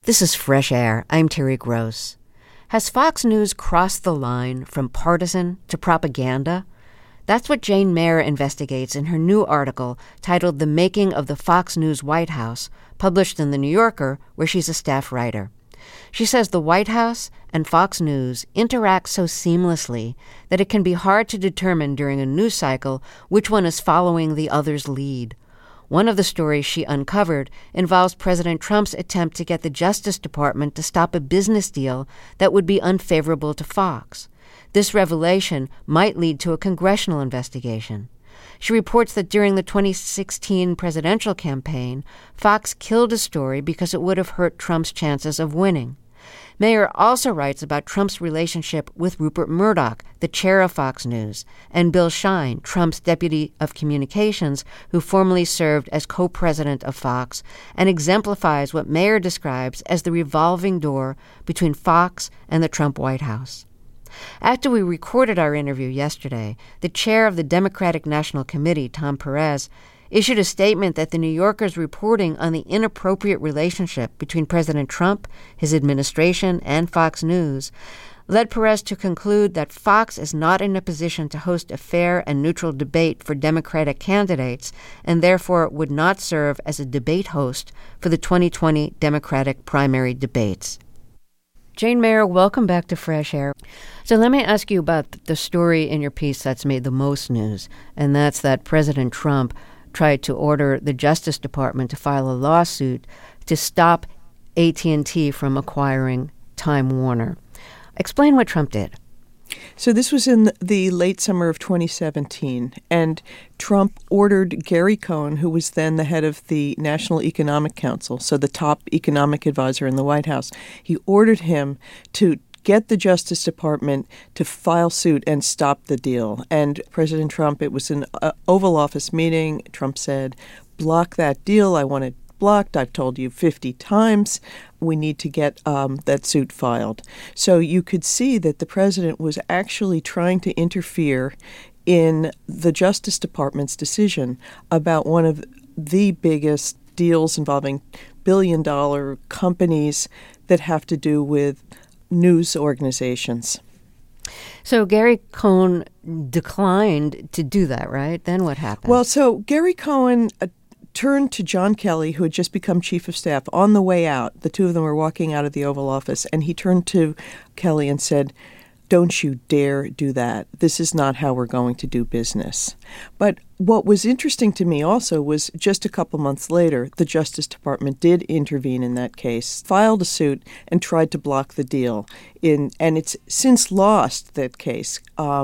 This is Fresh Air. I'm Terry Gross. Has Fox News crossed the line from partisan to propaganda? That's what Jane Mayer investigates in her new article titled The Making of the Fox News White House, published in The New Yorker, where she's a staff writer. She says the White House and Fox News interact so seamlessly that it can be hard to determine during a news cycle which one is following the other's lead. One of the stories she uncovered involves President Trump's attempt to get the Justice Department to stop a business deal that would be unfavorable to Fox. This revelation might lead to a congressional investigation. She reports that during the 2016 presidential campaign, Fox killed a story because it would have hurt Trump's chances of winning. Mayer also writes about Trump's relationship with Rupert Murdoch, the chair of Fox News, and Bill Shine, Trump's deputy of communications, who formerly served as co-president of Fox, and exemplifies what Mayer describes as the revolving door between Fox and the Trump White House. After we recorded our interview yesterday, the chair of the Democratic National Committee, Tom Perez, issued a statement that the New Yorker's reporting on the inappropriate relationship between President Trump, his administration, and Fox News led Perez to conclude that Fox is not in a position to host a fair and neutral debate for Democratic candidates and therefore would not serve as a debate host for the 2020 Democratic primary debates. Jane Mayer, welcome back to Fresh Air. So let me ask you about the story in your piece that's made the most news, and that's that President Trump tried to order the Justice Department to file a lawsuit to stop AT&T from acquiring Time Warner. Explain what Trump did. So this was in the late summer of 2017, and Trump ordered Gary Cohn, who was then the head of the National Economic Council, so the top economic advisor in the White House, he ordered him to get the Justice Department to file suit and stop the deal. And President Trump, it was an Oval Office meeting, Trump said, block that deal. I want it blocked. I've told you 50 times. We need to get that suit filed. So you could see that the president was actually trying to interfere in the Justice Department's decision about one of the biggest deals involving billion-dollar companies that have to do with news organizations. So Gary Cohn declined to do that, right? Then what happened? Well, so Gary Cohn turned to John Kelly, who had just become chief of staff, on the way out. The two of them were walking out of the Oval Office, and he turned to Kelly and said, "Don't you dare do that. This is not how we're going to do business." But what was interesting to me also was just a couple months later, the Justice Department did intervene in that case, filed a suit, and tried to block the deal. And it's since lost that case,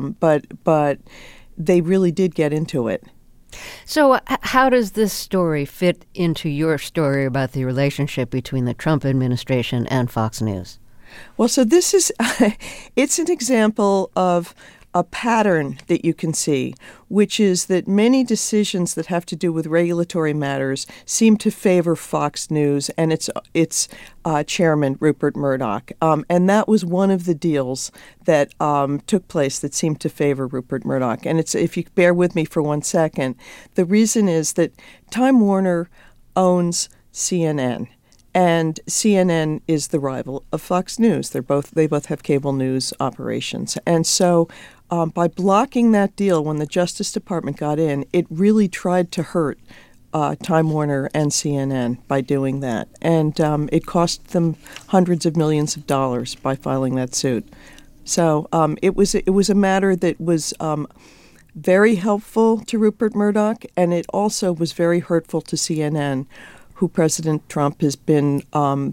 but they really did get into it. So how does this story fit into your story about the relationship between the Trump administration and Fox News? Well, so this is, it's an example of a pattern that you can see, which is that many decisions that have to do with regulatory matters seem to favor Fox News and its chairman, Rupert Murdoch. And that was one of the deals that took place that seemed to favor Rupert Murdoch. And it's, if you bear with me for 1 second, the reason is that Time Warner owns CNN. And CNN is the rival of Fox News. They both have cable news operations. And so by blocking that deal when the Justice Department got in, it really tried to hurt Time Warner and CNN by doing that. And it cost them hundreds of millions of dollars by filing that suit. So it was a matter that was very helpful to Rupert Murdoch, and it also was very hurtful to CNN, who President Trump has been,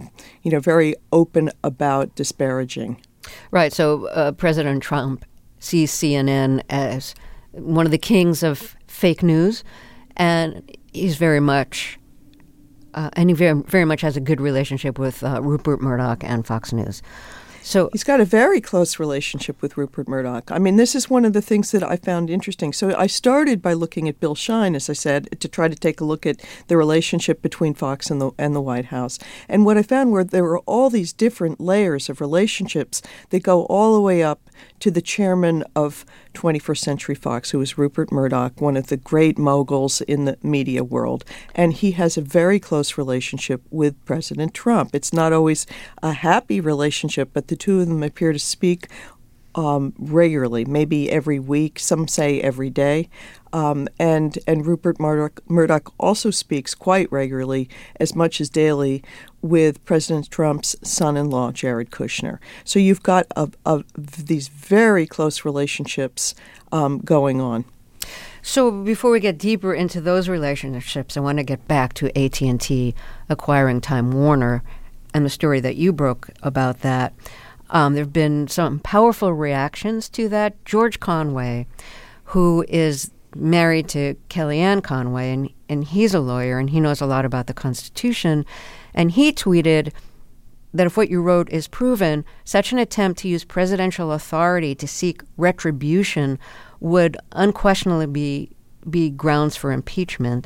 very open about disparaging. Right. So President Trump sees CNN as one of the kings of fake news, and he's very much, he very much has a good relationship with Rupert Murdoch and Fox News. So he's got a very close relationship with Rupert Murdoch. I mean, this is one of the things that I found interesting. So I started by looking at Bill Shine, as I said, to try to take a look at the relationship between Fox and the White House. And what I found were there were all these different layers of relationships that go all the way up to the chairman of 21st Century Fox, who is Rupert Murdoch, one of the great moguls in the media world. And he has a very close relationship with President Trump. It's not always a happy relationship, but the two of them appear to speak regularly, maybe every week, some say every day. And Rupert Murdoch also speaks quite regularly, as much as daily, with President Trump's son-in-law, Jared Kushner. So you've got these very close relationships going on. So before we get deeper into those relationships, I want to get back to AT&T acquiring Time Warner and the story that you broke about that. There have been some powerful reactions to that. George Conway, who is married to Kellyanne Conway, and he's a lawyer, and he knows a lot about the Constitution, and he tweeted that if what you wrote is proven, such an attempt to use presidential authority to seek retribution would unquestionably be grounds for impeachment.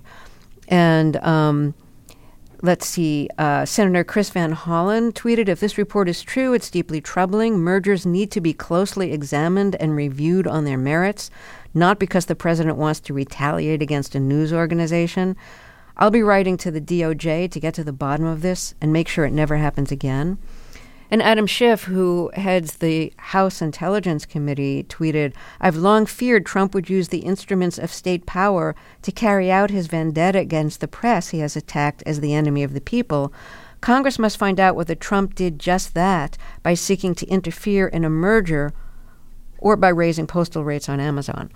And let's see, Senator Chris Van Hollen tweeted, if this report is true, it's deeply troubling. Mergers need to be closely examined and reviewed on their merits, not because the president wants to retaliate against a news organization. I'll be writing to the DOJ to get to the bottom of this and make sure it never happens again. And Adam Schiff, who heads the House Intelligence Committee, tweeted, I've long feared Trump would use the instruments of state power to carry out his vendetta against the press he has attacked as the enemy of the people. Congress must find out whether Trump did just that by seeking to interfere in a merger or by raising postal rates on Amazon.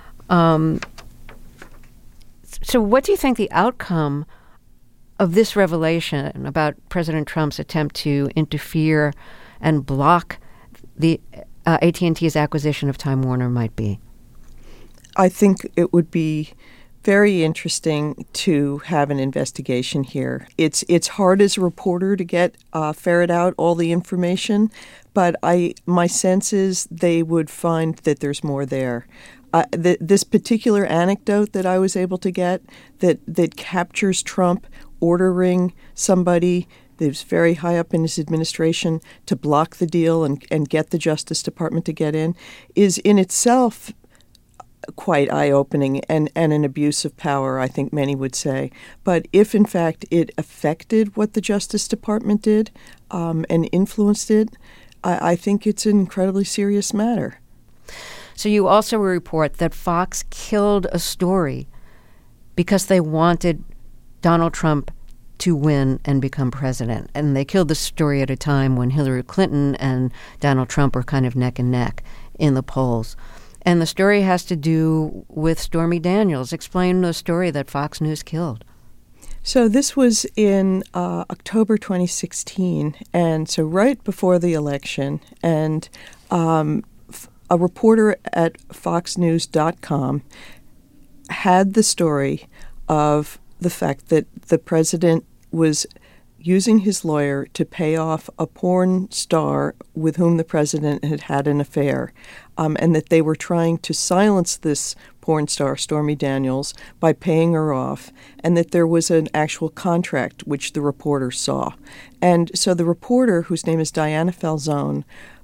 So what do you think the outcome of this revelation about President Trump's attempt to interfere and block the AT&T's acquisition of Time Warner might be? I think it would be very interesting to have an investigation here. It's hard as a reporter to get ferret out all the information, but my sense is they would find that there's more there. This particular anecdote that I was able to get that captures Trump ordering somebody that was very high up in his administration to block the deal and get the Justice Department to get in is in itself quite eye-opening and an abuse of power, I think many would say. But if, in fact, it affected what the Justice Department did and influenced it, I think it's an incredibly serious matter. So you also report that Fox killed a story because they wanted Donald Trump to win and become president. And they killed the story at a time when Hillary Clinton and Donald Trump were kind of neck and neck in the polls. And the story has to do with Stormy Daniels. Explain the story that Fox News killed. So this was in October 2016, and so right before the election, and a reporter at foxnews.com had the story of the fact that the president was using his lawyer to pay off a porn star with whom the president had had an affair, and that they were trying to silence this porn star, Stormy Daniels, by paying her off, and that there was an actual contract which the reporter saw. And so the reporter, whose name is Diana Falzone,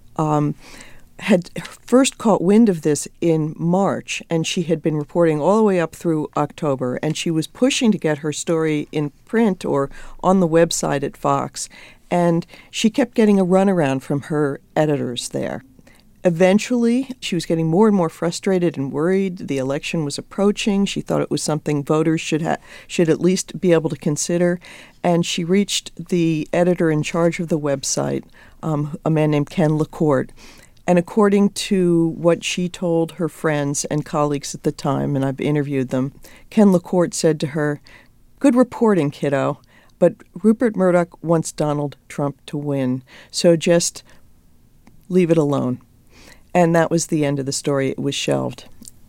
had first caught wind of this in March, and she had been reporting all the way up through October, and she was pushing to get her story in print or on the website at Fox, and she kept getting a runaround from her editors there. Eventually, she was getting more and more frustrated and worried. The election was approaching. She thought it was something voters should at least be able to consider, and she reached the editor in charge of the website, a man named Ken LaCourte. And according to what she told her friends and colleagues at the time, and I've interviewed them, Ken LaCourte said to her, "Good reporting, kiddo, but Rupert Murdoch wants Donald Trump to win, so just leave it alone." And that was the end of the story. It was shelved.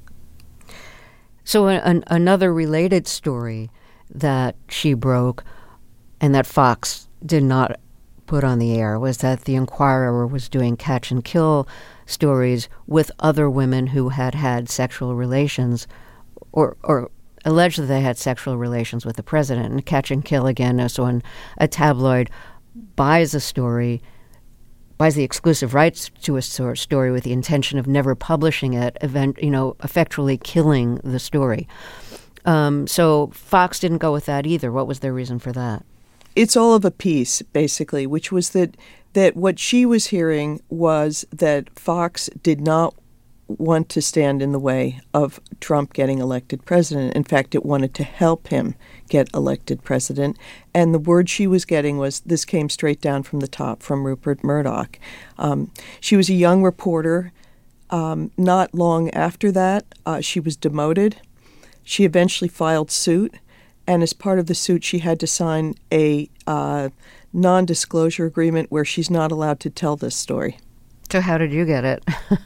So another related story that she broke and that Fox did not put on the air was that the Inquirer was doing catch and kill stories with other women who had had sexual relations or alleged that they had sexual relations with the president. And catch and kill, again, is when a tabloid buys a story, buys the exclusive rights to a story with the intention of never publishing it, effectually killing the story. So Fox didn't go with that either. What was their reason for that? It's all of a piece, basically, which was that what she was hearing was that Fox did not want to stand in the way of Trump getting elected president. In fact, it wanted to help him get elected president. And the word she was getting was, this came straight down from the top, from Rupert Murdoch. She was a young reporter. Not long after that, she was demoted. She eventually filed suit. And as part of the suit, she had to sign a non-disclosure agreement where she's not allowed to tell this story. So how did you get it?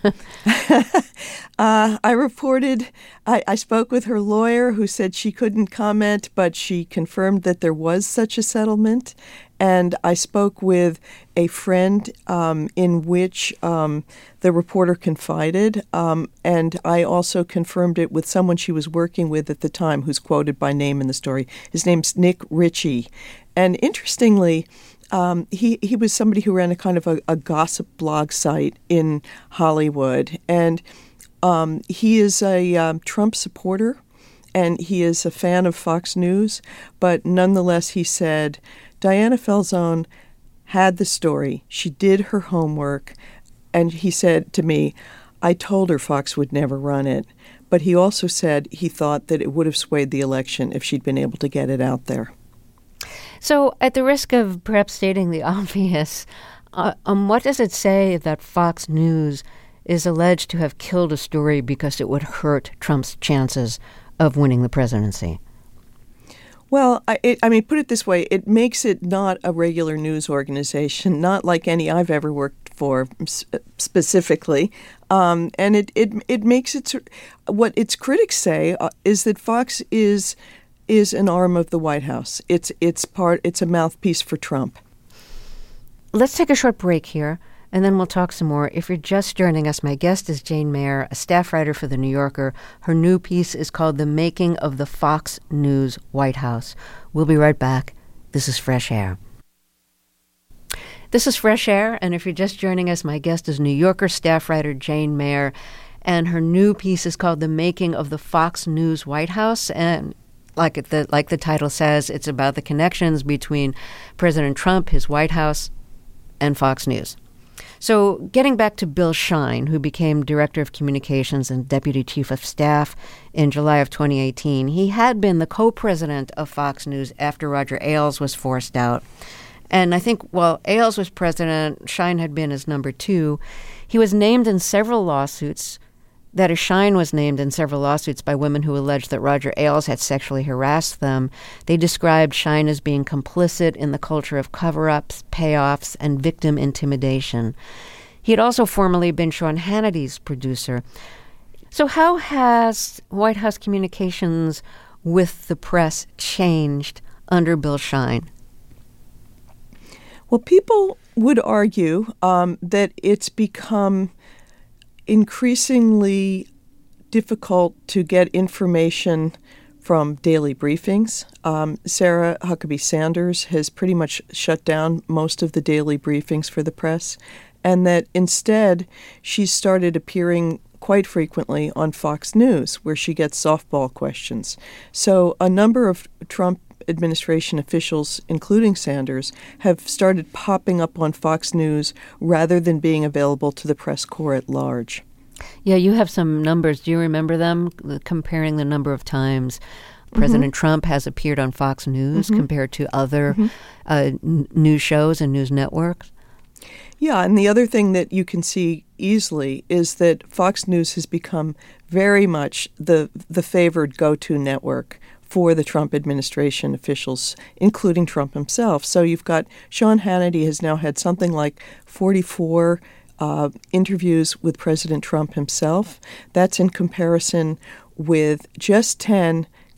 I spoke with her lawyer, who said she couldn't comment, but she confirmed that there was such a settlement. And I spoke with a friend in which the reporter confided, and I also confirmed it with someone she was working with at the time, who's quoted by name in the story. His name's Nick Ritchie. And interestingly, he was somebody who ran a kind of a gossip blog site in Hollywood. And he is a Trump supporter, and he is a fan of Fox News. But nonetheless, he said, Diana Falzone had the story. She did her homework. And he said to me, I told her Fox would never run it. But he also said he thought that it would have swayed the election if she'd been able to get it out there. So at the risk of perhaps stating the obvious, what does it say that Fox News is alleged to have killed a story because it would hurt Trump's chances of winning the presidency? Well, put it this way. It makes it not a regular news organization, not like any I've ever worked for specifically. And it makes it, what its critics say is that Fox is an arm of the White House. It's a mouthpiece for Trump. Let's take a short break here, and then we'll talk some more. If you're just joining us, my guest is Jane Mayer, a staff writer for The New Yorker. Her new piece is called The Making of the Fox News White House. We'll be right back. This is Fresh Air. This is Fresh Air, and if you're just joining us, my guest is New Yorker staff writer Jane Mayer, and her new piece is called The Making of the Fox News White House. And like the title says, it's about the connections between President Trump, his White House, and Fox News. So getting back to Bill Shine, who became Director of Communications and Deputy Chief of Staff in July of 2018, he had been the co-president of Fox News after Roger Ailes was forced out. And I think while Ailes was president, Shine had been his number two. He was named in several lawsuits. That is, Shine was named in several lawsuits by women who alleged that Roger Ailes had sexually harassed them. They described Shine as being complicit in the culture of cover-ups, payoffs, and victim intimidation. He had also formerly been Sean Hannity's producer. So how has White House communications with the press changed under Bill Shine? Well, people would argue that it's become increasingly difficult to get information from daily briefings. Sarah Huckabee Sanders has pretty much shut down most of the daily briefings for the press, and that instead she's started appearing quite frequently on Fox News, where she gets softball questions. So a number of Trump administration officials, including Sanders, have started popping up on Fox News rather than being available to the press corps at large. Yeah, you have some numbers. Do you remember them, comparing the number of times President Trump has appeared on Fox News compared to other news shows and news networks? Yeah, and the other thing that you can see easily is that Fox News has become very much the favored go-to network for the Trump administration officials, including Trump himself. So you've got Sean Hannity has now had something like 44 interviews with President Trump himself. That's in comparison with just 10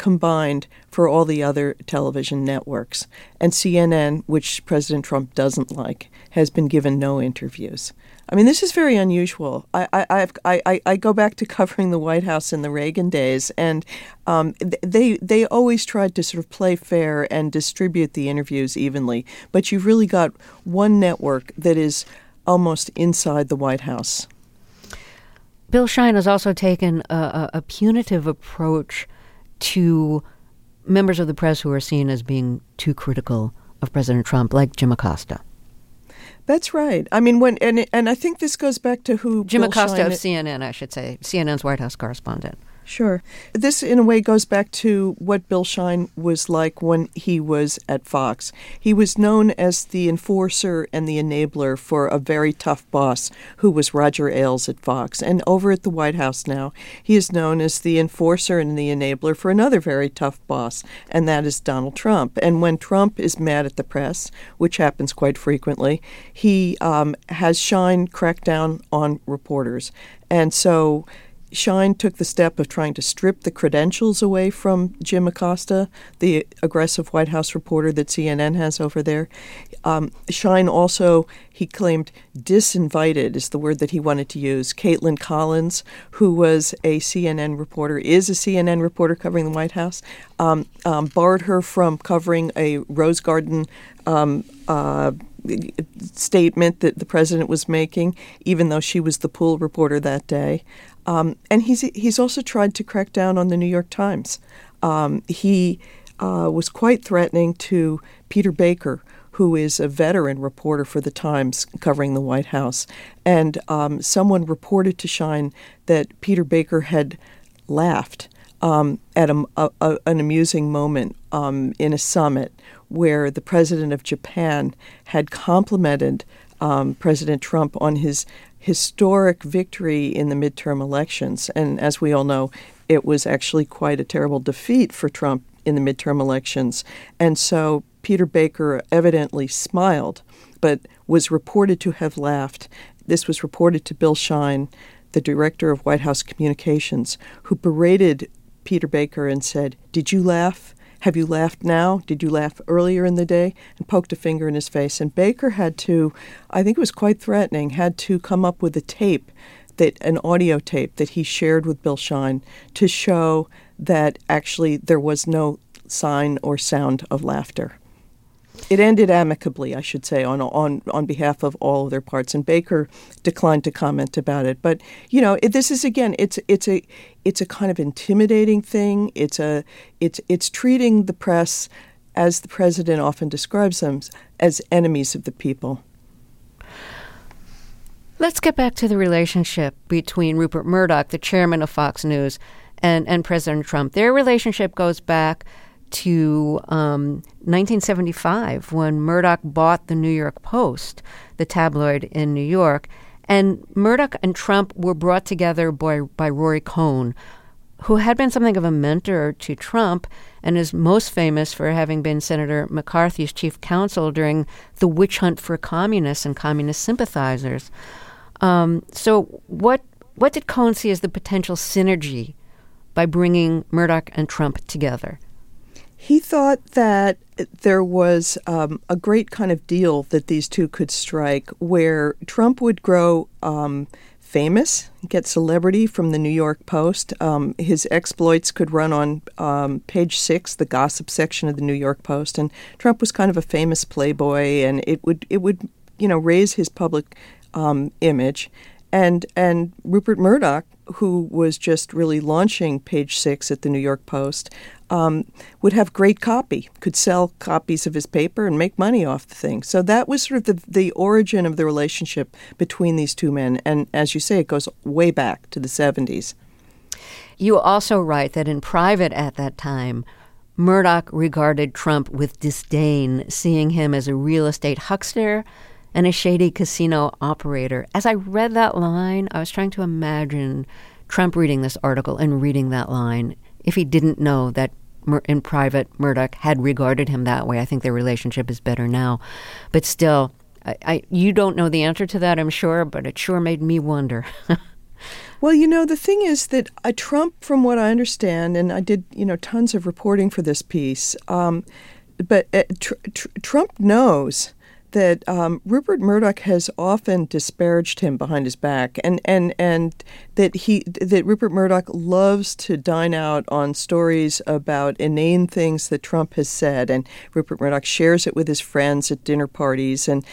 combined for all the other television networks. And CNN, which President Trump doesn't like, has been given no interviews. I mean, this is very unusual. I go back to covering the White House in the Reagan days, and they always tried to sort of play fair and distribute the interviews evenly. But you've really got one network that is almost inside the White House. Bill Shine has also taken a punitive approach to members of the press who are seen as being too critical of President Trump, like Jim Acosta. That's right. I mean, and I think this goes back to who Jim Bill Acosta Shine of CNN, I should say, CNN's White House correspondent. Sure. This, in a way, goes back to what Bill Shine was like when he was at Fox. He was known as the enforcer and the enabler for a very tough boss who was Roger Ailes at Fox. And over at the White House now, he is known as the enforcer and the enabler for another very tough boss, and that is Donald Trump. And when Trump is mad at the press, which happens quite frequently, he has Shine crack down on reporters. And so Shine took the step of trying to strip the credentials away from Jim Acosta, the aggressive White House reporter that CNN has over there. Shine also, he claimed, disinvited is the word that he wanted to use. Caitlin Collins, who was a CNN reporter, is a CNN reporter covering the White House, barred her from covering a Rose Garden statement that the president was making, even though she was the pool reporter that day. And he's also tried to crack down on the New York Times. He was quite threatening to Peter Baker, who is a veteran reporter for the Times covering the White House. And someone reported to Shine that Peter Baker had laughed at an amusing moment in a summit where the president of Japan had complimented President Trump on his historic victory in the midterm elections. And as we all know, it was actually quite a terrible defeat for Trump in the midterm elections. And so Peter Baker evidently smiled, but was reported to have laughed. This was reported to Bill Shine, the director of White House Communications, who berated Peter Baker and said, "Did you laugh? Have you laughed now? Did you laugh earlier in the day?" And poked a finger in his face. And Baker had to, I think it was quite threatening, had to come up with a tape, an audio tape that he shared with Bill Shine to show that actually there was no sign or sound of laughter. It ended amicably, I should say, on behalf of all of their parts, and Baker declined to comment about it. But this is again, it's a kind of intimidating thing. It's treating the press, as the president often describes them, as enemies of the people. Let's get back to the relationship between Rupert Murdoch, the chairman of Fox News, and President Trump. Their relationship goes back to 1975, when Murdoch bought the New York Post, the tabloid in New York. And Murdoch and Trump were brought together by Rory Cohn, who had been something of a mentor to Trump and is most famous for having been Senator McCarthy's chief counsel during the witch hunt for communists and communist sympathizers. So what did Cohn see as the potential synergy by bringing Murdoch and Trump together? He thought that there was a great kind of deal that these two could strike, where Trump would grow famous, get celebrity from the New York Post. His exploits could run on page 6, the gossip section of the New York Post, and Trump was kind of a famous playboy, and it would raise his public image. And Rupert Murdoch, who was just really launching page 6 at the New York Post, would have great copy, could sell copies of his paper and make money off the thing. So that was sort of the origin of the relationship between these two men. And as you say, it goes way back to the 70s. You also write that in private at that time, Murdoch regarded Trump with disdain, seeing him as a real estate huckster and a shady casino operator. As I read that line, I was trying to imagine Trump reading this article and reading that line if he didn't know that in private Murdoch had regarded him that way. I think their relationship is better now. But still, you don't know the answer to that, I'm sure, but it sure made me wonder. Well, the thing is that Trump, from what I understand, and I did, tons of reporting for this piece, but Trump knows that Rupert Murdoch has often disparaged him behind his back, and that Rupert Murdoch loves to dine out on stories about inane things that Trump has said, and Rupert Murdoch shares it with his friends at dinner parties, and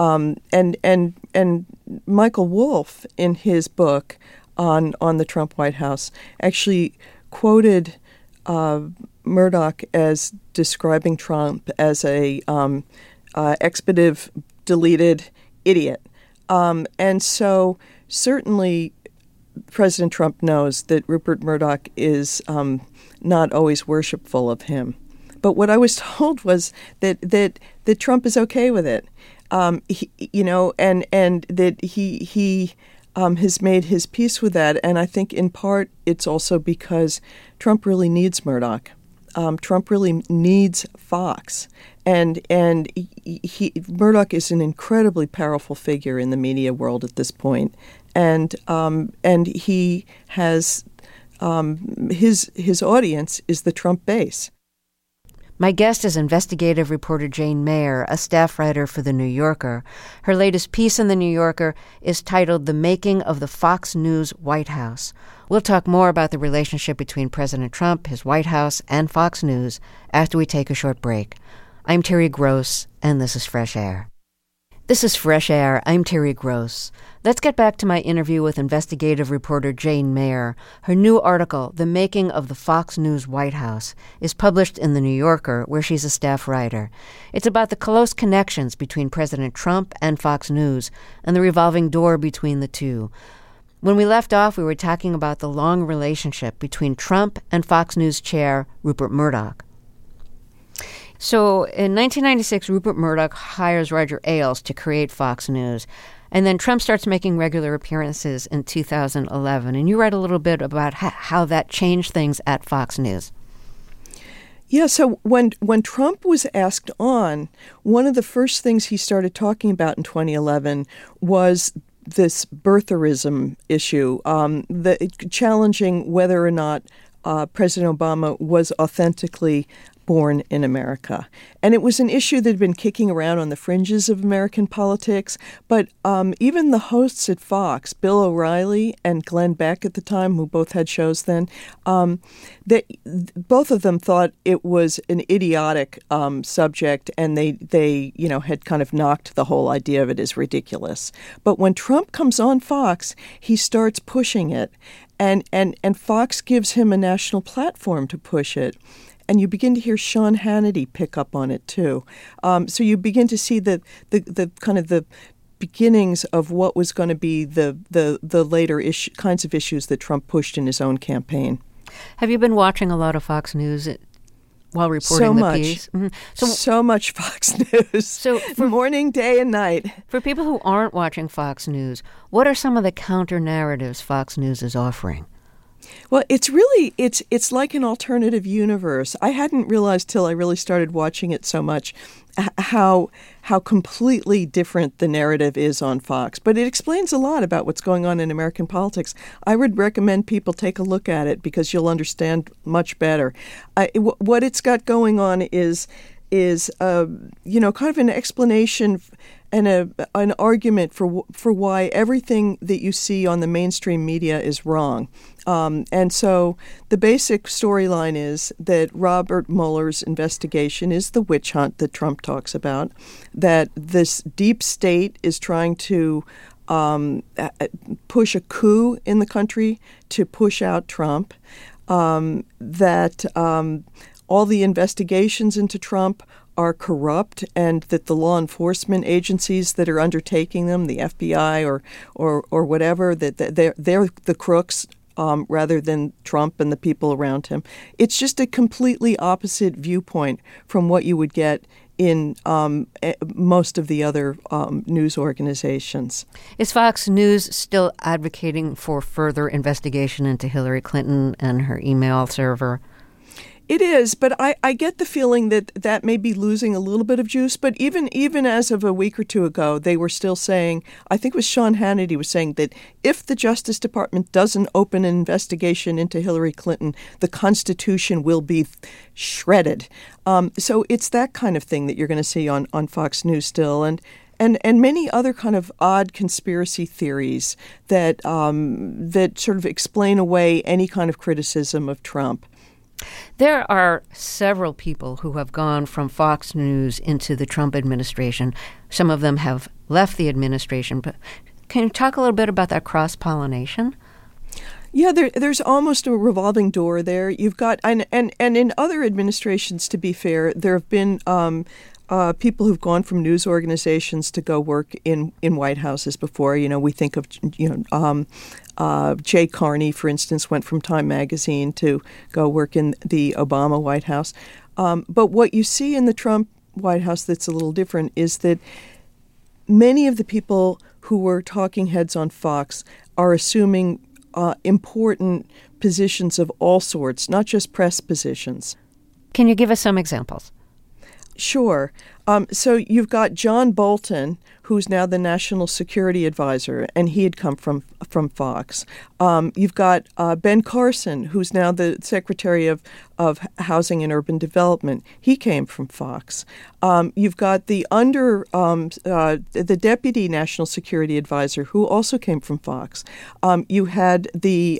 Michael Wolff in his book on the Trump White House actually quoted Murdoch as describing Trump as a expletive deleted idiot. And so certainly President Trump knows that Rupert Murdoch is not always worshipful of him. But what I was told was that Trump is okay with it, and that he has made his peace with that. And I think in part it's also because Trump really needs Murdoch. Trump really needs Fox, and Murdoch is an incredibly powerful figure in the media world at this point, and he has his audience is the Trump base. My guest is investigative reporter Jane Mayer, a staff writer for The New Yorker. Her latest piece in The New Yorker is titled The Making of the Fox News White House. We'll talk more about the relationship between President Trump, his White House, and Fox News after we take a short break. I'm Terry Gross, and this is Fresh Air. This is Fresh Air. I'm Terry Gross. Let's get back to my interview with investigative reporter Jane Mayer. Her new article, The Making of the Fox News White House, is published in The New Yorker, where she's a staff writer. It's about the close connections between President Trump and Fox News and the revolving door between the two. When we left off, we were talking about the long relationship between Trump and Fox News chair Rupert Murdoch. So in 1996, Rupert Murdoch hires Roger Ailes to create Fox News. And then Trump starts making regular appearances in 2011. And you write a little bit about how that changed things at Fox News. Yeah, so when Trump was asked on, one of the first things he started talking about in 2011 was this birtherism issue, challenging whether or not President Obama was authentically born in America. And it was an issue that had been kicking around on the fringes of American politics. But even the hosts at Fox, Bill O'Reilly and Glenn Beck at the time, who both had shows then, both of them thought it was an idiotic subject, and they had kind of knocked the whole idea of it as ridiculous. But when Trump comes on Fox, he starts pushing it, and Fox gives him a national platform to push it. And you begin to hear Sean Hannity pick up on it too. So you begin to see the kind of the beginnings of what was going to be the later kinds of issues that Trump pushed in his own campaign. Have you been watching a lot of Fox News while reporting the piece? Mm-hmm. So much Fox News. So morning, day, and night. For people who aren't watching Fox News, what are some of the counter narratives Fox News is offering? Well, it's like an alternative universe. I hadn't realized till I really started watching it so much how completely different the narrative is on Fox. But it explains a lot about what's going on in American politics. I would recommend people take a look at it because you'll understand much better. What it's got going on is kind of an explanation and an argument for why everything that you see on the mainstream media is wrong. And so the basic storyline is that Robert Mueller's investigation is the witch hunt that Trump talks about, that this deep state is trying to push a coup in the country to push out Trump, that all the investigations into Trump are corrupt, and that the law enforcement agencies that are undertaking them, the FBI or whatever, that they're the crooks rather than Trump and the people around him. It's just a completely opposite viewpoint from what you would get in most of the other news organizations. Is Fox News still advocating for further investigation into Hillary Clinton and her email server? It is, but I get the feeling that may be losing a little bit of juice. But even as of a week or two ago, they were still saying, I think it was Sean Hannity was saying that if the Justice Department doesn't open an investigation into Hillary Clinton, the Constitution will be shredded. So it's that kind of thing that you're going to see on Fox News still. And many other kind of odd conspiracy theories that sort of explain away any kind of criticism of Trump. There are several people who have gone from Fox News into the Trump administration. Some of them have left the administration. But can you talk a little bit about that cross-pollination? Yeah, there's almost a revolving door there. You've got and in other administrations, to be fair, there have been people who've gone from news organizations to go work in White Houses before. We think of Jay Carney, for instance, went from Time Magazine to go work in the Obama White House. But what you see in the Trump White House that's a little different is that many of the people who were talking heads on Fox are assuming important positions of all sorts, not just press positions. Can you give us some examples? Sure. So you've got John Bolton, who's now the National Security Advisor, and he had come from Fox. You've got Ben Carson, who's now the Secretary of Housing and Urban Development. He came from Fox. You've got the Deputy National Security Advisor, who also came from Fox. You had the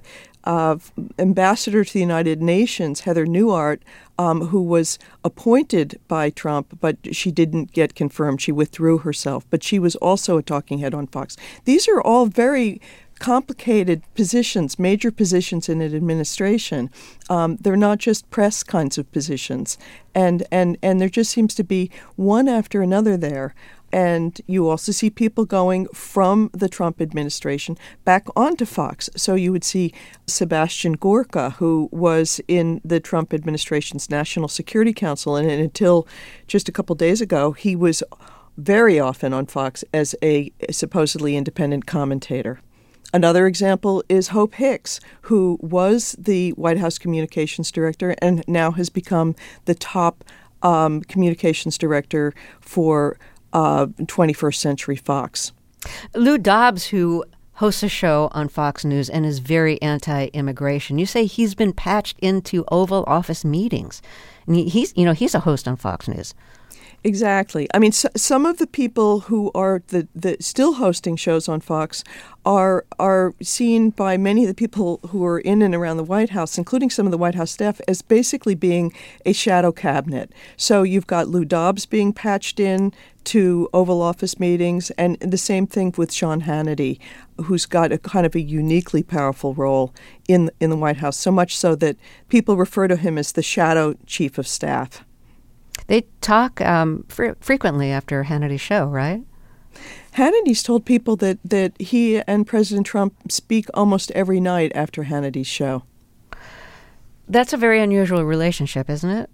Ambassador to the United Nations, Heather Nauert, who was appointed by Trump, but she didn't get confirmed. She withdrew herself, but she was also a talking head on Fox. These are all very complicated positions, major positions in an administration. They're not just press kinds of positions. And there just seems to be one after another there. And you also see people going from the Trump administration back onto Fox. So you would see Sebastian Gorka, who was in the Trump administration's National Security Council, and until just a couple days ago, he was very often on Fox as a supposedly independent commentator. Another example is Hope Hicks, who was the White House communications director and now has become the top communications director for 21st Century Fox. Lou Dobbs, who hosts a show on Fox News and is very anti-immigration, you say he's been patched into Oval Office meetings. And he's a host on Fox News. Exactly. I mean, some of the people who are the still hosting shows on Fox are seen by many of the people who are in and around the White House, including some of the White House staff, as basically being a shadow cabinet. So you've got Lou Dobbs being patched in to Oval Office meetings, and the same thing with Sean Hannity, who's got a kind of a uniquely powerful role in the White House, so much so that people refer to him as the shadow chief of staff. They talk frequently after Hannity's show, right? Hannity's told people that he and President Trump speak almost every night after Hannity's show. That's a very unusual relationship, isn't it?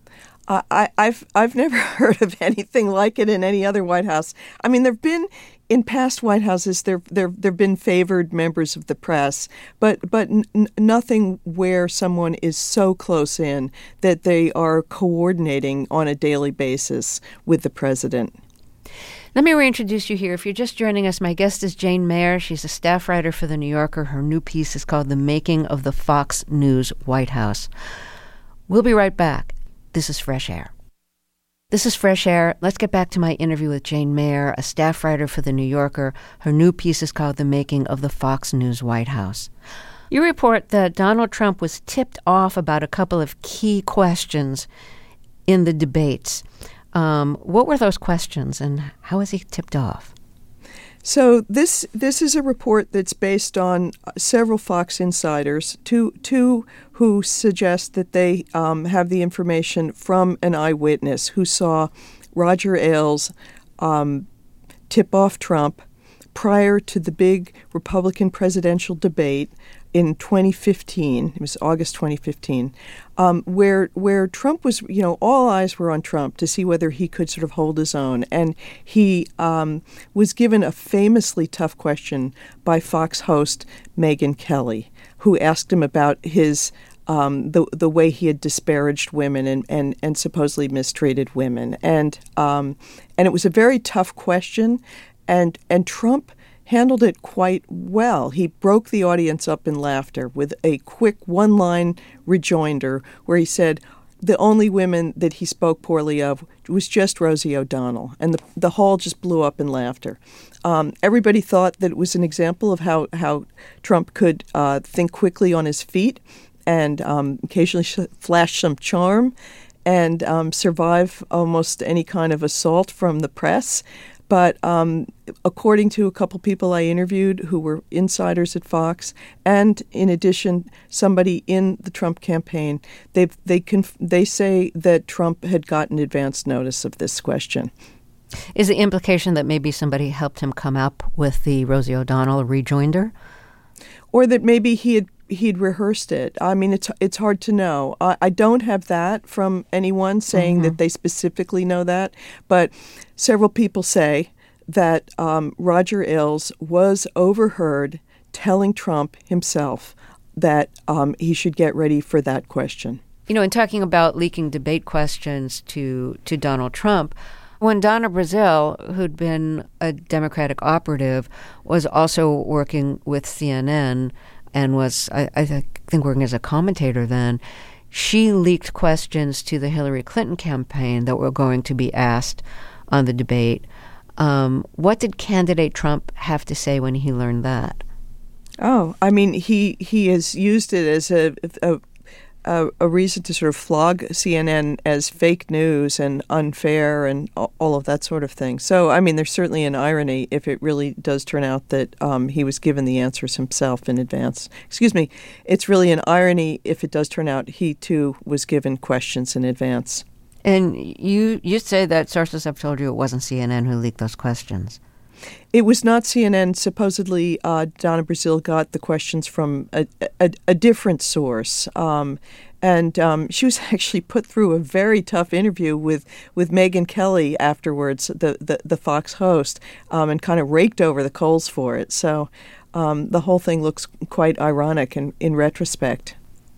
I've never heard of anything like it in any other White House. I mean, there've been in past White Houses there've been favored members of the press, but nothing where someone is so close in that they are coordinating on a daily basis with the president. Let me reintroduce you here. If you're just joining us, my guest is Jane Mayer. She's a staff writer for The New Yorker. Her new piece is called The Making of the Fox News White House. We'll be right back. This is Fresh Air. This is Fresh Air. Let's get back to my interview with Jane Mayer, a staff writer for The New Yorker. Her new piece is called The Making of the Fox News White House. You report that Donald Trump was tipped off about a couple of key questions in the debates. What were those questions, and how was he tipped off? So this is a report that's based on several Fox insiders, two who suggest that they have the information from an eyewitness who saw Roger Ailes tip off Trump prior to the big Republican presidential debate in 2015. It was August 2015, where Trump was, all eyes were on Trump to see whether he could sort of hold his own. And he was given a famously tough question by Fox host Megyn Kelly, who asked him about his the way he had disparaged women and supposedly mistreated women. And it was a very tough question, and Trump handled it quite well. He broke the audience up in laughter with a quick one-line rejoinder where he said the only women that he spoke poorly of was just Rosie O'Donnell, and the hall just blew up in laughter. Everybody thought that it was an example of how Trump could think quickly on his feet and occasionally flash some charm and survive almost any kind of assault from the press. But according to a couple people I interviewed who were insiders at Fox, and in addition, somebody in the Trump campaign, they say that Trump had gotten advance notice of this question. Is the implication that maybe somebody helped him come up with the Rosie O'Donnell rejoinder? Or that maybe he'd rehearsed it. I mean, it's hard to know. I don't have that from anyone saying that they specifically know that, but several people say that Roger Ailes was overheard telling Trump himself that he should get ready for that question. You know, in talking about leaking debate questions to Donald Trump, when Donna Brazile, who'd been a Democratic operative, was also working with CNN and was, I think, working as a commentator then, she leaked questions to the Hillary Clinton campaign that were going to be asked on the debate. What did candidate Trump have to say when he learned that? Oh, I mean, he has used it as a reason to sort of flog CNN as fake news and unfair and all of that sort of thing. So, I mean, there's certainly an irony if it really does turn out that he was given the answers himself in advance. Excuse me. It's really an irony if it does turn out he, too, was given questions in advance. And you say that sources have told you it wasn't CNN who leaked those questions. It was not CNN. Supposedly, Donna Brazile got the questions from a different source. And she was actually put through a very tough interview with Megyn Kelly afterwards, the Fox host, and kind of raked over the coals for it. So the whole thing looks quite ironic in retrospect.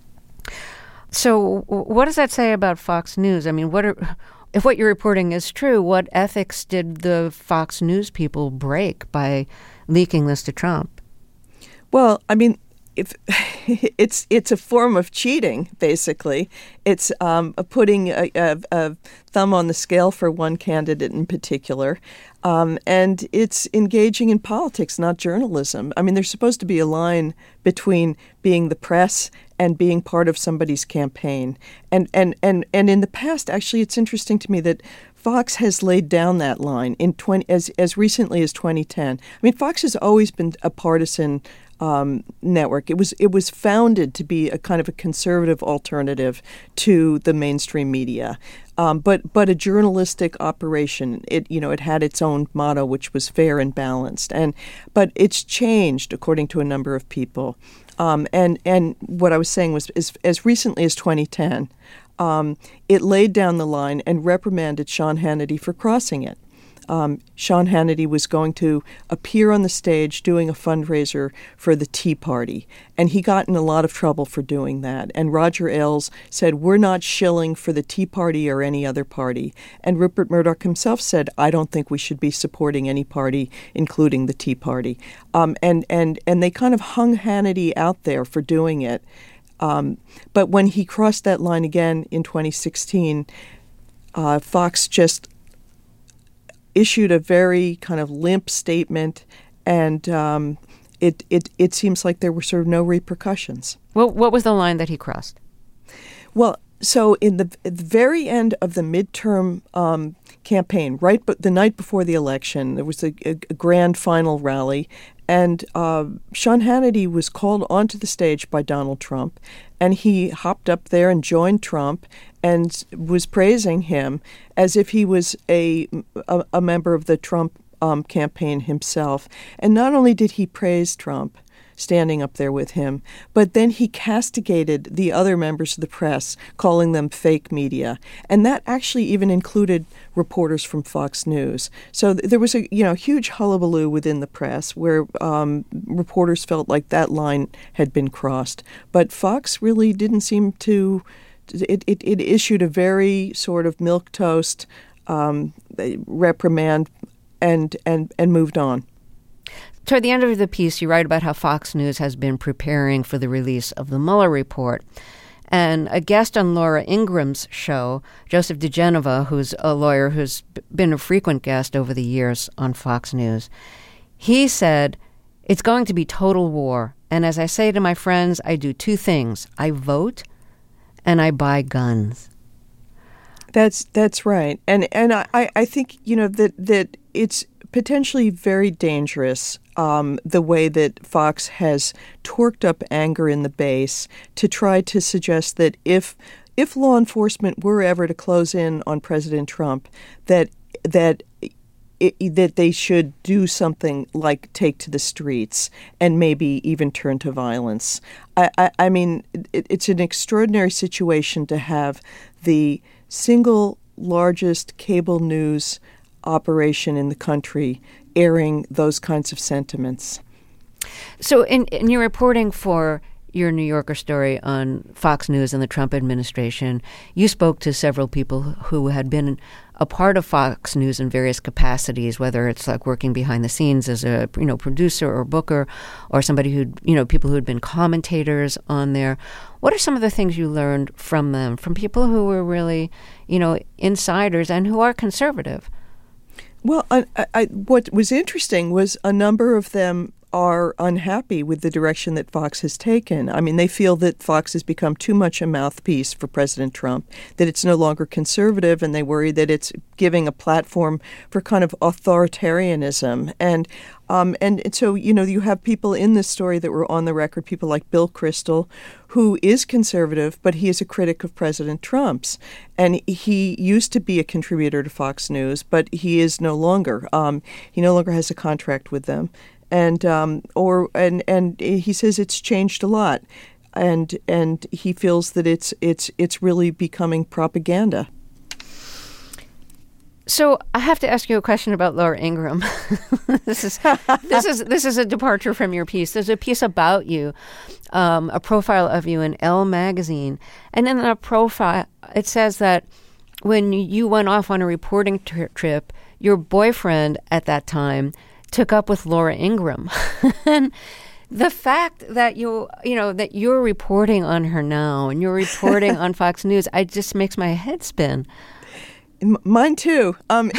So what does that say about Fox News? I mean, if what you're reporting is true, what ethics did the Fox News people break by leaking this to Trump? Well, I mean, if it's a form of cheating, basically. It's putting a thumb on the scale for one candidate in particular, and it's engaging in politics, not journalism. I mean, there's supposed to be a line between being the press and being part of somebody's campaign. And in the past, actually, it's interesting to me that Fox has laid down that line as recently as 2010. I mean, Fox has always been a partisan network. It was founded to be a kind of a conservative alternative to the mainstream media, but a journalistic operation. It had its own motto, which was fair and balanced, but it's changed according to a number of people. And what I was saying was, as recently as 2010, it laid down the line and reprimanded Sean Hannity for crossing it. Sean Hannity was going to appear on the stage doing a fundraiser for the Tea Party, and he got in a lot of trouble for doing that. And Roger Ailes said, "We're not shilling for the Tea Party or any other party." And Rupert Murdoch himself said, "I don't think we should be supporting any party, including the Tea Party." And they kind of hung Hannity out there for doing it. But when he crossed that line again in 2016, Fox just issued a very kind of limp statement, and it seems like there were sort of no repercussions. Well, what was the line that he crossed? Well, so at the very end of the midterm campaign, the night before the election, there was a grand final rally, and Sean Hannity was called onto the stage by Donald Trump, and he hopped up there and joined Trump and was praising him as if he was a member of the Trump campaign himself. And not only did he praise Trump, standing up there with him. But then he castigated the other members of the press, calling them fake media. And that actually even included reporters from Fox News. So there was a huge hullabaloo within the press where reporters felt like that line had been crossed. But Fox really didn't seem to. It issued a very sort of milquetoast reprimand and moved on. Toward the end of the piece, you write about how Fox News has been preparing for the release of the Mueller report. And a guest on Laura Ingram's show, Joseph DeGenova, who's a lawyer who's been a frequent guest over the years on Fox News, he said, "It's going to be total war. And as I say to my friends, I do two things. I vote and I buy guns." That's right. And I think, that it's potentially very dangerous, the way that Fox has torqued up anger in the base to try to suggest that if law enforcement were ever to close in on President Trump, that they should do something like take to the streets and maybe even turn to violence. I mean, it's an extraordinary situation to have the single largest cable news operation in the country airing those kinds of sentiments. So in your reporting for your New Yorker story on Fox News and the Trump administration, you spoke to several people who had been a part of Fox News in various capacities, whether it's like working behind the scenes as a producer or booker, or somebody people who had been commentators on there. What are some of the things you learned from them, from people who were really, insiders and who are conservative? Well, what was interesting was a number of them are unhappy with the direction that Fox has taken. I mean, they feel that Fox has become too much a mouthpiece for President Trump, that it's no longer conservative, and they worry that it's giving a platform for kind of authoritarianism. And so, you have people in this story that were on the record, people like Bill Kristol, who is conservative, but he is a critic of President Trump's. And he used to be a contributor to Fox News, but he is no longer. He no longer has a contract with them. And he says it's changed a lot, and he feels that it's really becoming propaganda. So I have to ask you a question about Laura Ingraham. This is a departure from your piece. There's a piece about you, a profile of you in Elle magazine, and in that profile it says that when you went off on a reporting trip, your boyfriend at that time took up with Laura Ingraham. And the fact that that you're reporting on her now and you're reporting on Fox News, it just makes my head spin. Mine too.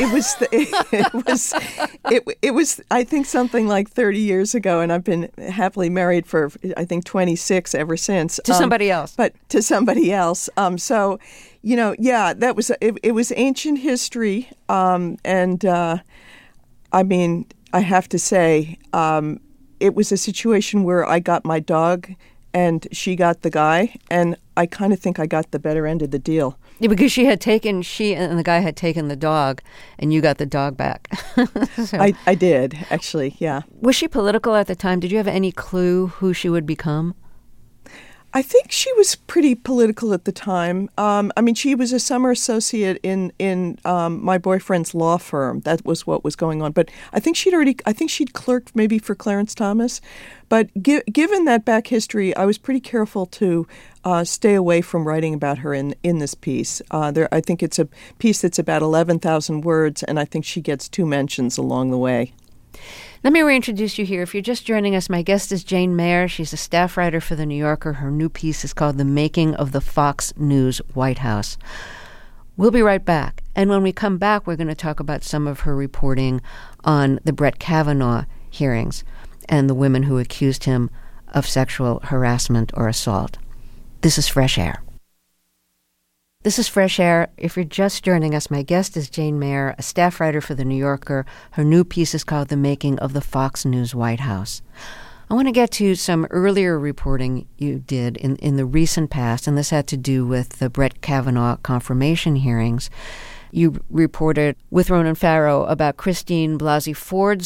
It was I think something like 30 years ago, and I've been happily married for I think 26 ever since. To somebody else. But to somebody else. So, that was it was ancient history, and I mean, I have to say, it was a situation where I got my dog and she got the guy, and I kind of think I got the better end of the deal. Yeah, because she and the guy had taken the dog, and you got the dog back. So. I did, actually, yeah. Was she political at the time? Did you have any clue who she would become? I think she was pretty political at the time. I mean, she was a summer associate in my boyfriend's law firm. That was what was going on. But I think she'd clerked maybe for Clarence Thomas. But given that back history, I was pretty careful to stay away from writing about her in this piece. I think it's a piece that's about 11,000 words, and I think she gets 2 mentions along the way. Let me reintroduce you here. If you're just joining us, my guest is Jane Mayer. She's a staff writer for The New Yorker. Her new piece is called The Making of the Fox News White House. We'll be right back. And when we come back, we're going to talk about some of her reporting on the Brett Kavanaugh hearings and the women who accused him of sexual harassment or assault. This is Fresh Air. This is Fresh Air. If you're just joining us, my guest is Jane Mayer, a staff writer for The New Yorker. Her new piece is called The Making of the Fox News White House. I want to get to some earlier reporting you did in the recent past, and this had to do with the Brett Kavanaugh confirmation hearings. You reported with Ronan Farrow about Christine Blasey Ford's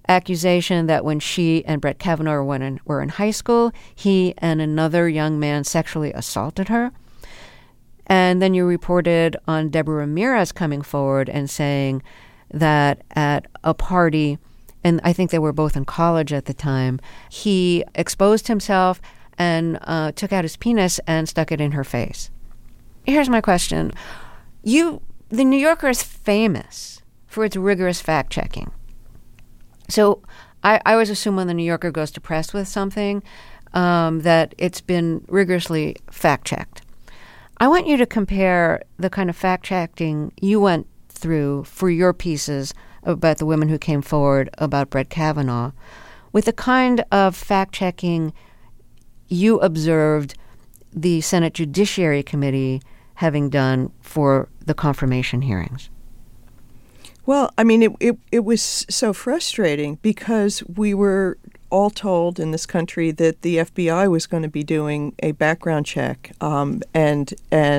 accusation that when she and Brett Kavanaugh were in high school, he and another young man sexually assaulted her. And then you reported on Deborah Ramirez coming forward and saying that at a party, and I think they were both in college at the time, he exposed himself and took out his penis and stuck it in her face. Here's my question. The New Yorker is famous for its rigorous fact-checking. So I always assume when the New Yorker goes to press with something that it's been rigorously fact-checked. I want you to compare the kind of fact-checking you went through for your pieces about the women who came forward about Brett Kavanaugh with the kind of fact-checking you observed the Senate Judiciary Committee having done for the confirmation hearings. Well, I mean, it was so frustrating because we were all told in this country that the FBI was going to be doing a background check and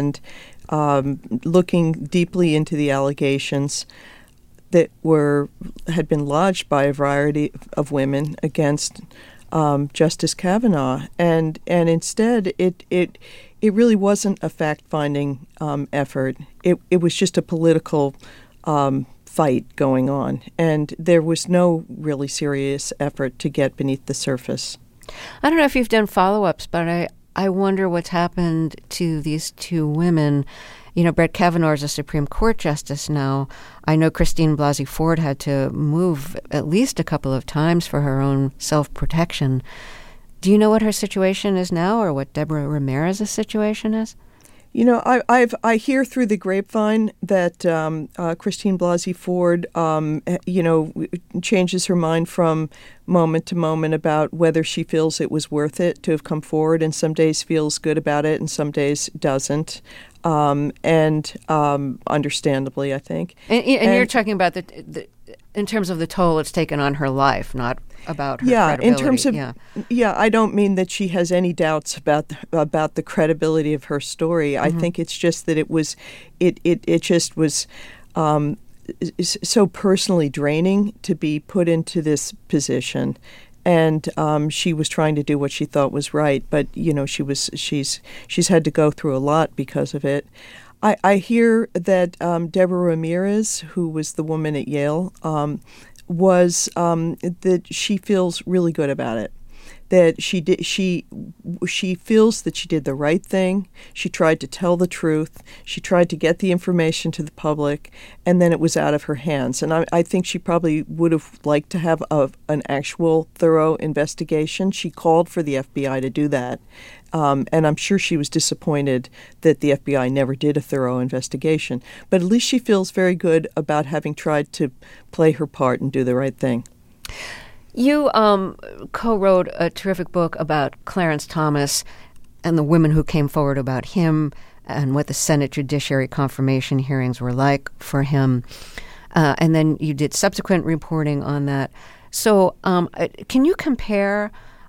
looking deeply into the allegations that had been lodged by a variety of women against Justice Kavanaugh, and instead it really wasn't a fact-finding effort. It was just a political fight going on, and there was no really serious effort to get beneath the surface. I don't know if you've done follow-ups, but I wonder what's happened to these two women. You know, Brett Kavanaugh is a Supreme Court justice now. I know Christine Blasey Ford had to move at least a couple of times for her own self-protection. Do you know what her situation is now, or what Deborah Ramirez's situation is? You know, I hear through the grapevine that Christine Blasey Ford, changes her mind from moment to moment about whether she feels it was worth it to have come forward, and some days feels good about it and some days doesn't. Understandably, I think. And you're talking about in terms of the toll it's taken on her life, not about her credibility. In terms of, I don't mean that she has any doubts about the credibility of her story. Mm-hmm. I think it's just that it just was so personally draining to be put into this position. And she was trying to do what she thought was right, but she's had to go through a lot because of it. I hear that Deborah Ramirez, who was the woman at Yale, that she feels really good about it. That she feels that she did the right thing. She tried to tell the truth. She tried to get the information to the public, and then it was out of her hands. And I think she probably would have liked to have an actual thorough investigation. She called for the FBI to do that, and I'm sure she was disappointed that the FBI never did a thorough investigation. But at least she feels very good about having tried to play her part and do the right thing. You co-wrote a terrific book about Clarence Thomas and the women who came forward about him and what the Senate Judiciary confirmation hearings were like for him. And then you did subsequent reporting on that. So can you compare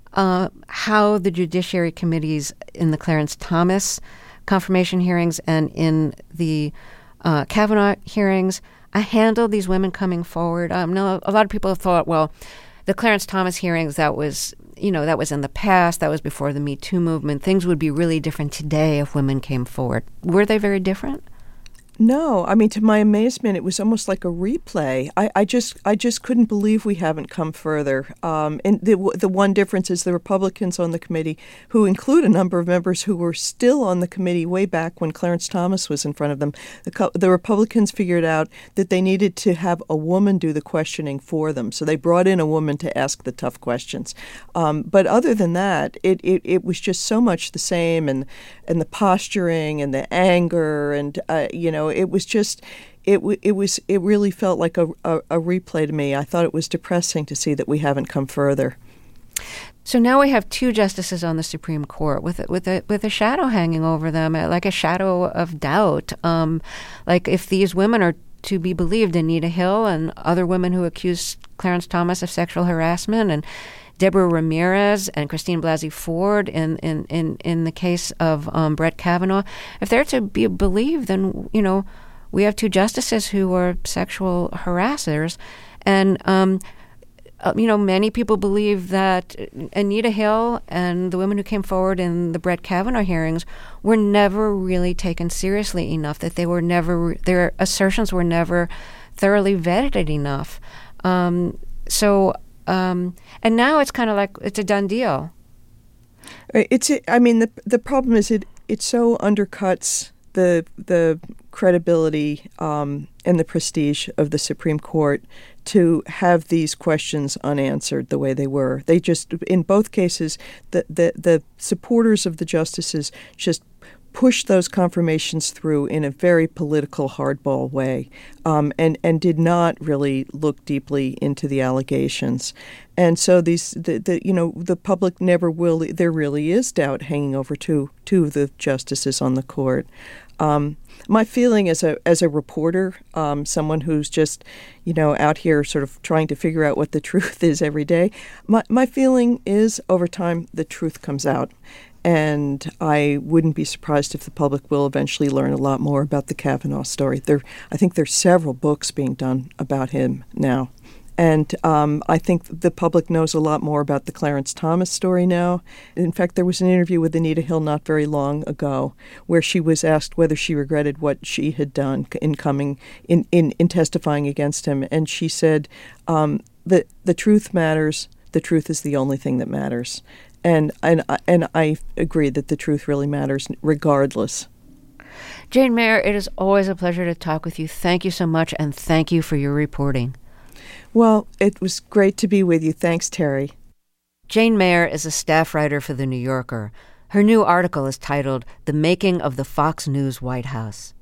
how the Judiciary Committees in the Clarence Thomas confirmation hearings and in the Kavanaugh hearings handled these women coming forward? No, a lot of people have thought, well, the Clarence Thomas hearings, that was in the past. That was before the Me Too movement. Things would be really different today if women came forward. Were they very different? No, I mean, to my amazement, it was almost like a replay. I just couldn't believe we haven't come further. And the one difference is the Republicans on the committee, who include a number of members who were still on the committee way back when Clarence Thomas was in front of them. The Republicans figured out that they needed to have a woman do the questioning for them, so they brought in a woman to ask the tough questions. But other than that, it was just so much the same, and the posturing and the anger and it was just, it really felt like a replay to me. I thought it was depressing to see that we haven't come further. So now we have two justices on the Supreme Court with a shadow hanging over them, like a shadow of doubt. Like if these women are to be believed, Anita Hill and other women who accused Clarence Thomas of sexual harassment, and Deborah Ramirez and Christine Blasey Ford in the case of Brett Kavanaugh, if they're to be believed, then we have two justices who were sexual harassers, and many people believe that Anita Hill and the women who came forward in the Brett Kavanaugh hearings were never really taken seriously enough, that their assertions were never thoroughly vetted enough. And now it's kind of like it's a done deal. The problem is it so undercuts the credibility and the prestige of the Supreme Court to have these questions unanswered the way they were. They just, in both cases, the supporters of the justices just pushed those confirmations through in a very political hardball way, and did not really look deeply into the allegations. And so the public never will. There really is doubt hanging over two of the justices on the court. My feeling as a reporter, someone who's just, out here sort of trying to figure out what the truth is every day, my feeling is over time the truth comes out. And I wouldn't be surprised if the public will eventually learn a lot more about the Kavanaugh story. I think there's several books being done about him now. And I think the public knows a lot more about the Clarence Thomas story now. In fact, there was an interview with Anita Hill not very long ago where she was asked whether she regretted what she had done in testifying against him. And she said, the truth matters. The truth is the only thing that matters. And I agree that the truth really matters regardless. Jane Mayer, it is always a pleasure to talk with you. Thank you so much, and thank you for your reporting. Well, it was great to be with you. Thanks, Terry. Jane Mayer is a staff writer for The New Yorker. Her new article is titled The Making of the Fox News White House.